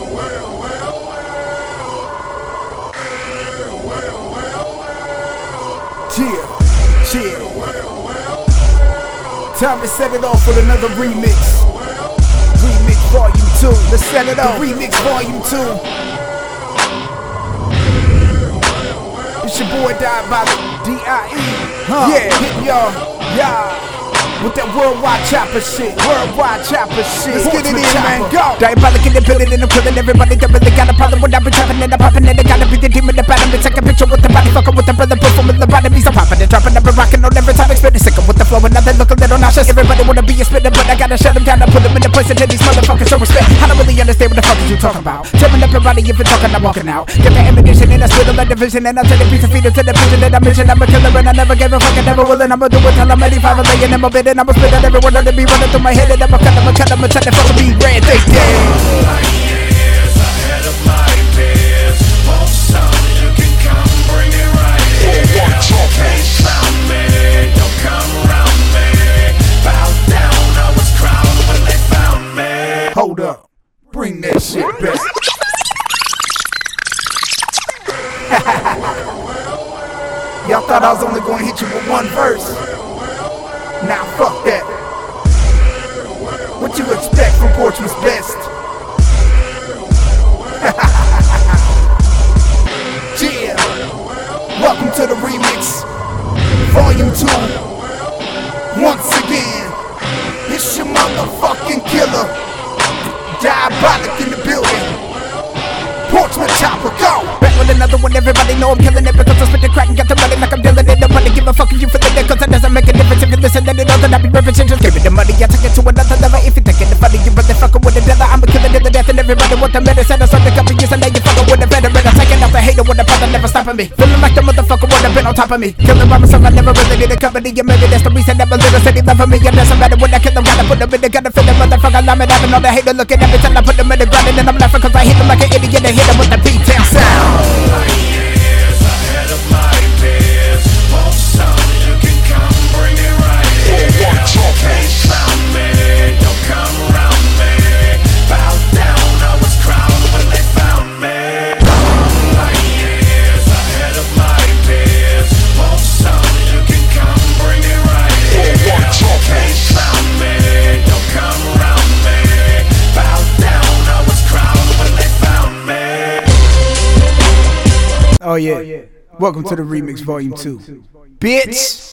Chill. Time to set it off with another remix. Remix Volume 2. Let's set it off. Remix Volume 2. It's your boy Diabolic, D-I-E. Yeah, hitting y'all. Yeah. With that worldwide chopper shit. Worldwide chopper shit. Let's get it in, man. Go. Diabolic in the building and I'm killing everybody that really got a problem when I've been trapping and I'm popping and I gotta be the demon that bottom. Take a picture with the body, fucking with the brother, performing the bottom. I'm popping and dropping, I've been rocking on every time. Expecting sick with the flow and now they look a little nauseous. Everybody wanna be a spitter, but I gotta shut them down. I put them in the place and these motherfuckers show respect. I don't really understand what the fuck is you talking about. Telling everybody if you're talking, I'm walking out. Get the ammunition and I spit on the division and I'll take a piece of feeder to the prison that I mentioned. I'm a killer and I never gave a fuck, I never will, and I'ma do it till I'm 85 and laying in my bed and I'ma spit on everyone that be running through my head and I'ma cut them, tell them fucking be red. They dead. Hold up, bring that shit back. Y'all thought I was only gonna hit you with one verse. Now fuck that. What you expect from Portsmouth's best? Yeah. Welcome to the remix, Volume 2. Once again, it's your motherfucking killer, Diabolic in the building. Portsmouth chopper, go! Back with another one, everybody know I'm killing it because I spit the crack and got the money like I'm dealing it. Nobody give a fuck if you feel it, cause that doesn't make a difference. If you listen, then it know that I be referencing. Just give it the money, I take it to another level. If you thinking the funny, you brother fucking with the devil. I'm a killer to the death and everybody want the medicine. I started a couple years and now you fucking with the veteran. I'm taking out the hater with the brother, never stopping me. Feeling like the motherfucker would have been on top of me. Killing by myself, I never really need a company. And maybe that's the reason that my little city loving me. And doesn't matter when I kill them, gotta put them in the gun. Feel the motherfucker, I'm having all the hater looking at me till I put them in the ground. And then I'm laughing cause I hit them like an idiot and hit them with the P-Town sound. Oh yeah. Welcome to the remix Volume 2. Bitch!